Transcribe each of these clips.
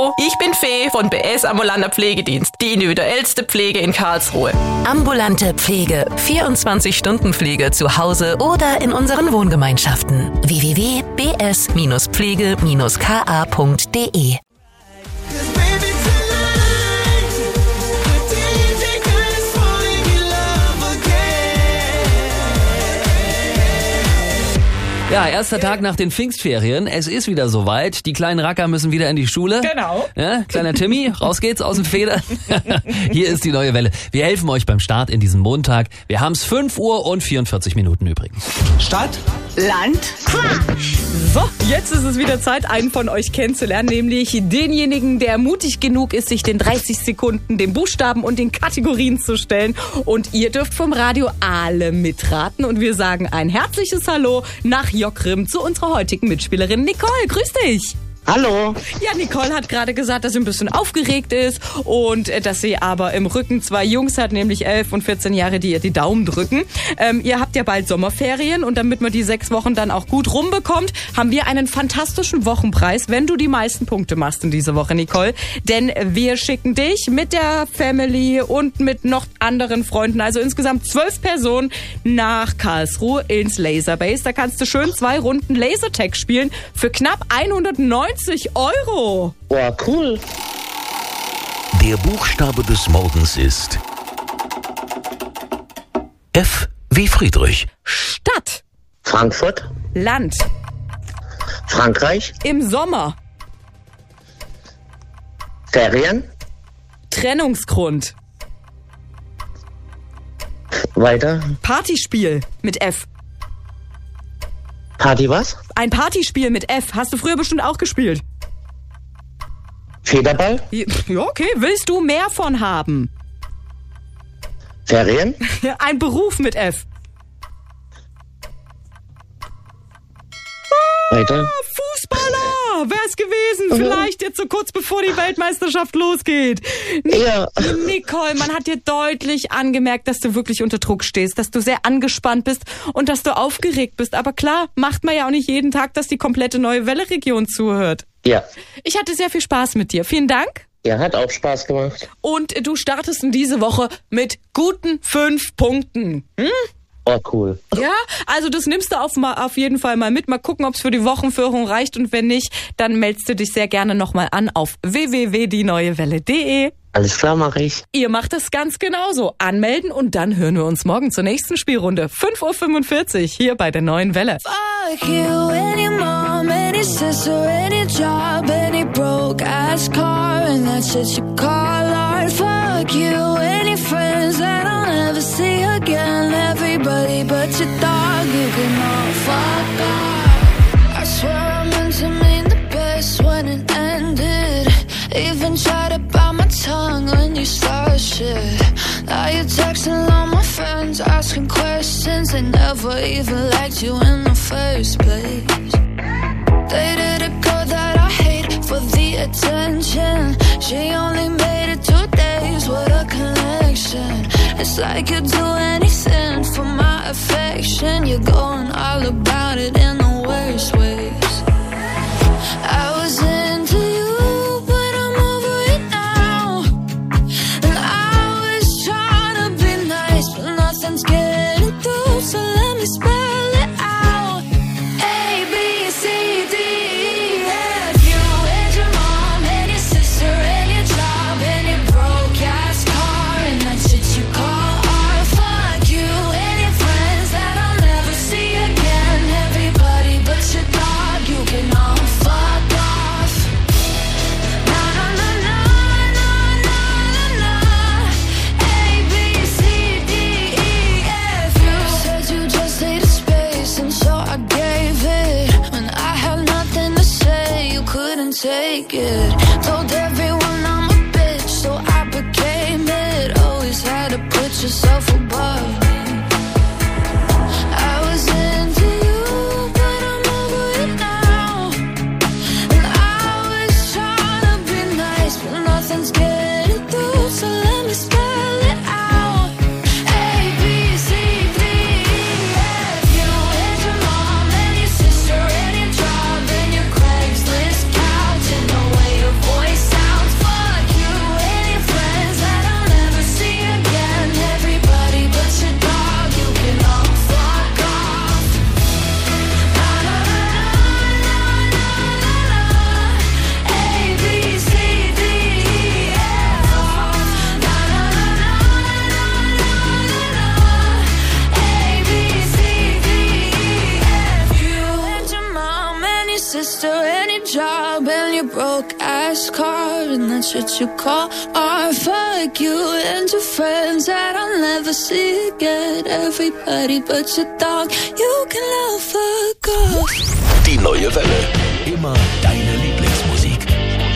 Hallo, ich bin Fee von BS Ambulanter Pflegedienst, die individuellste Pflege in Karlsruhe. Ambulante Pflege, 24-Stunden-Pflege zu Hause oder in unseren Wohngemeinschaften. www.bs-pflege-ka.de Ja, erster Tag nach den Pfingstferien. Es ist wieder soweit. Die kleinen Racker müssen wieder in die Schule. Genau. Ja, kleiner Timmy, raus geht's aus dem Feder. Hier ist die neue Welle. Wir helfen euch beim Start in diesen Montag. Wir haben's 5 Uhr und 44 Minuten übrigens. Stadt, Land, Quatsch. So, jetzt ist es wieder Zeit, einen von euch kennenzulernen, nämlich denjenigen, der mutig genug ist, sich den 30 Sekunden, den Buchstaben und den Kategorien zu stellen. Und ihr dürft vom Radio alle mitraten. Und wir sagen ein herzliches Hallo nach Jockrim zu unserer heutigen Mitspielerin Nicole. Grüß dich. hallo. Ja, Nicole hat gerade gesagt, dass sie ein bisschen aufgeregt ist und dass sie aber im Rücken 2 Jungs hat, nämlich 11 und 14 Jahre, die ihr die Daumen drücken. Ihr habt ja bald Sommerferien und damit man die 6 Wochen dann auch gut rumbekommt, haben wir einen fantastischen Wochenpreis, wenn du die meisten Punkte machst in dieser Woche, Nicole. Denn wir schicken dich mit der Family und mit noch anderen Freunden, also insgesamt 12 Personen, nach Karlsruhe ins Laserbase. Da kannst du schön 2 Runden Lasertag spielen für knapp 190 €. Boah, cool. Der Buchstabe des Morgens ist F wie Friedrich. Stadt. Frankfurt, Land. Frankreich, Im Sommer. Ferien, Trennungsgrund. weiter. Partyspiel mit F. Party was? Ein Partyspiel mit F. Hast du früher bestimmt auch gespielt? Federball, Ja, okay. Willst du mehr von haben? Ferien, Ein Beruf mit F. weiter. Fußballer! Wär's gewesen. Vielleicht jetzt so kurz bevor die Weltmeisterschaft losgeht. Ja. Nicole, man hat dir deutlich angemerkt, dass du wirklich unter Druck stehst, dass du sehr angespannt bist und dass du aufgeregt bist. Aber klar, macht man ja auch nicht jeden Tag, dass die komplette neue Welle-Region zuhört. Ja. Ich hatte sehr viel Spaß mit dir. Vielen Dank. Ja, hat auch Spaß gemacht. Und du startest in diese Woche mit guten 5 Punkten. Oh, cool. Ja, also das nimmst du auf jeden Fall mal mit. Mal gucken, ob es für die Wochenführung reicht. Und wenn nicht, dann meldest du dich sehr gerne nochmal an auf www.dieneuewelle.de. Alles klar, mache ich. Ihr macht das ganz genauso. Anmelden und dann hören wir uns morgen zur nächsten Spielrunde. 5:45 Uhr hier bei der neuen Welle. Fuck you, any mom, any sister, any job, any broke ass car, and that shit you call art. Fuck you, any friends that I'll never see again. Everybody but your dog, you can all fuck off. I swear I meant to mean the best when it ended. Even tried to bite my tongue when you started shit. Now you're texting all my friends, asking questions. They never even liked you in the first place. Dated a girl that I hate for the attention. She only made it 2 days, what a connection. It's like you'd do anything for my affection. You're going all about it in the worst ways. I was into you, but I'm over it now. And I was trying to be nice, but nothing's getting through, so let me spell it out. A, B, C, D, E, F. You and your mom and your sister and your job and your broke ass car and that shit you call art. Fuck you and your friends that I'll never see again. Everybody but your dog, you can all fuck off. Na na na na na na na na. A, B, C, D, E, F. You said you just needed space, and so I gave it. When I had nothing to say, you couldn't take it. Told everyone I'm a bitch, so I became it. Always had to put yourself above me. I was into you, but I'm over it now. And I was trying to be nice, but nothing's getting through, so let me spell it out. A, B, C, D, E, F. You and your mom and your sister and your job and your Craigslist couch and the way your voice sounds. broke ass car, and that's what you call art. Fuck you and your friends that I'll never see again. Everybody but your dog, you can love fuck off. Die neue Welle. Immer deine Lieblingsmusik.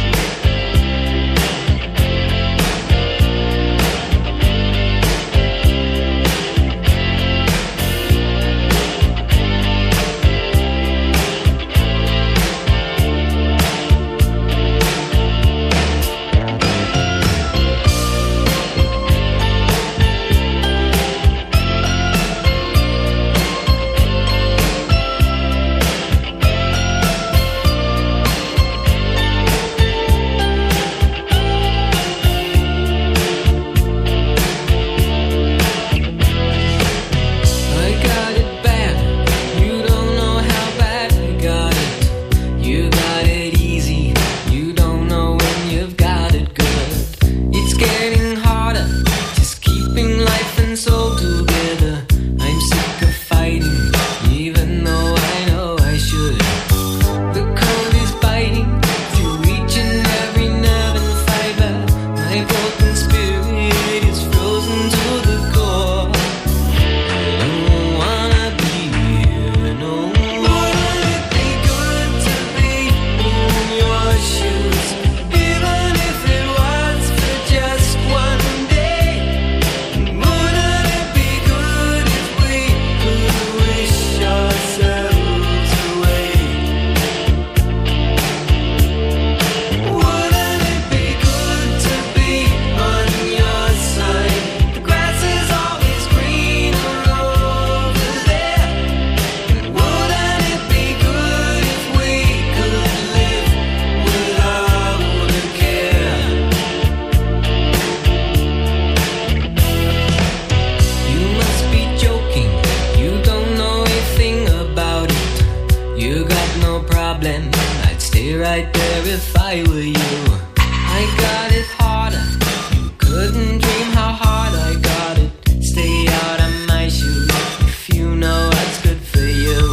I'd stay right there if I were you. I got it harder. You couldn't dream how hard I got it. Stay out of my shoes if you know what's good for you.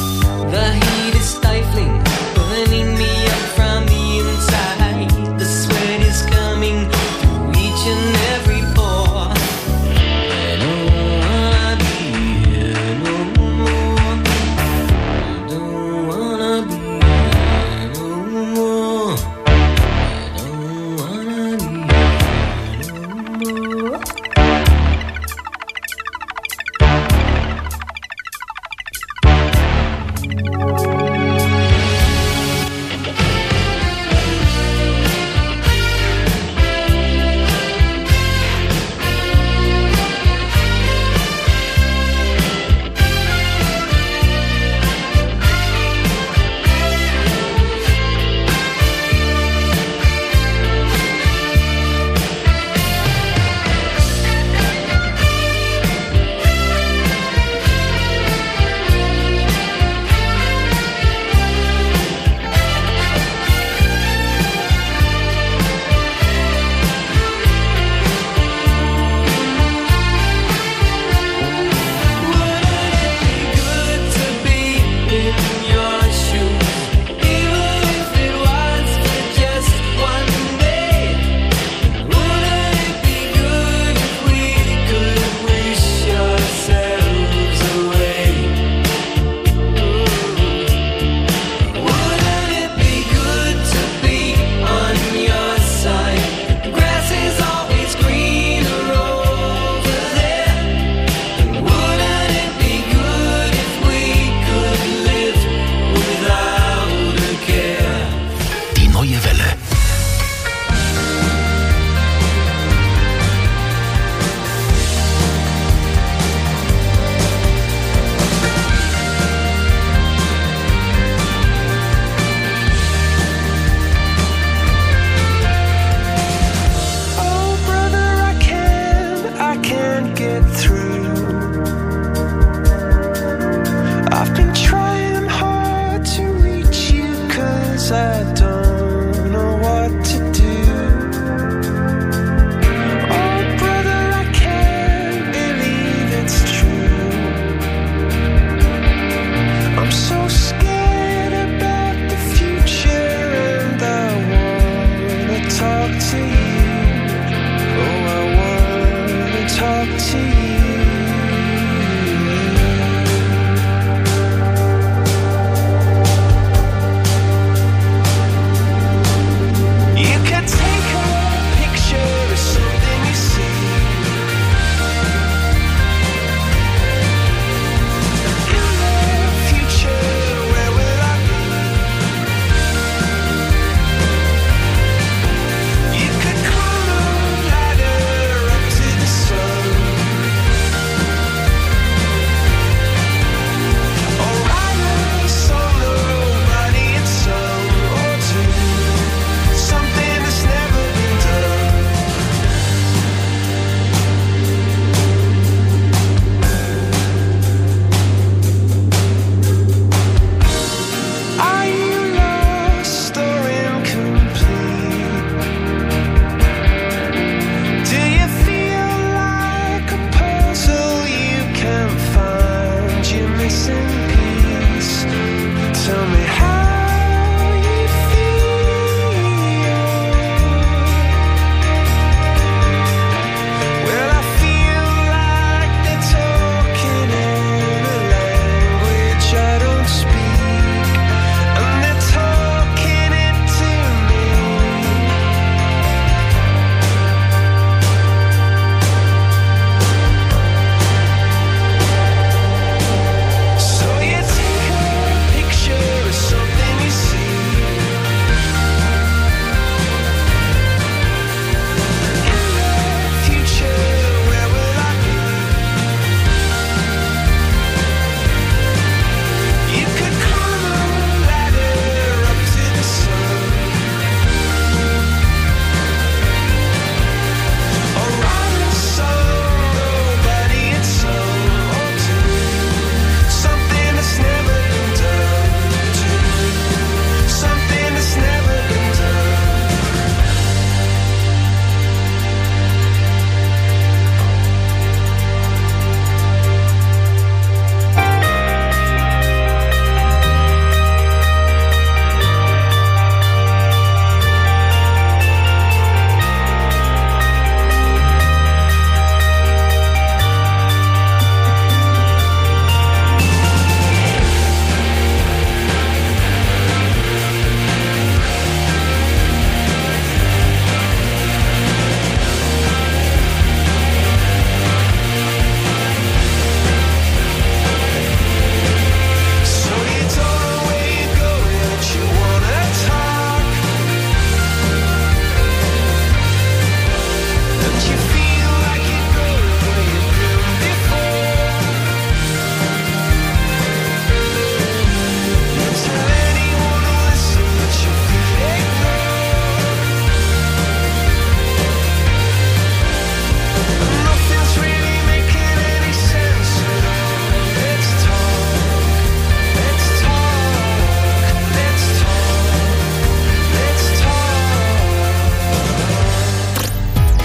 The heat is stifling, burning me up from the inside. The sweat is coming through each and every pore. I don't wanna be here no more. I don't wanna be here no more. I don't wanna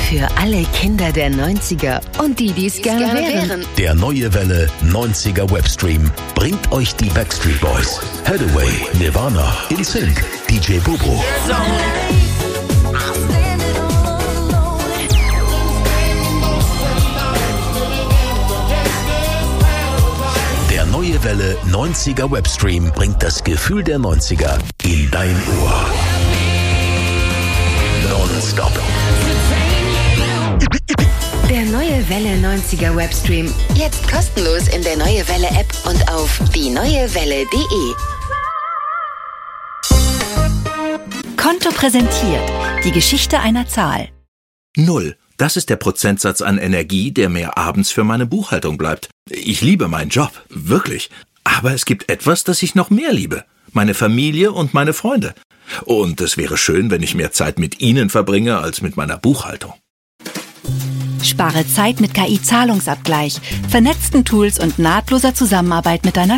Für alle Kinder der 90er und die es gerne wären. Der Neue Welle 90er Webstream bringt euch die Backstreet Boys, Hathaway, Nirvana, NSYNC, DJ Bobo. Der Neue Welle 90er Webstream bringt das Gefühl der 90er in dein Ohr. Non-stop. Der Neue Welle 90er Webstream. Jetzt kostenlos in der Neue Welle App und auf dieneuewelle.de. Konto präsentiert. Die Geschichte einer Zahl. 0. Das ist der Prozentsatz an Energie, der mir abends für meine Buchhaltung bleibt. Ich liebe meinen Job, wirklich. Aber es gibt etwas, das ich noch mehr liebe. Meine Familie und meine Freunde. Und es wäre schön, wenn ich mehr Zeit mit ihnen verbringe als mit meiner Buchhaltung. Spare Zeit mit KI-Zahlungsabgleich, vernetzten Tools und nahtloser Zusammenarbeit mit deiner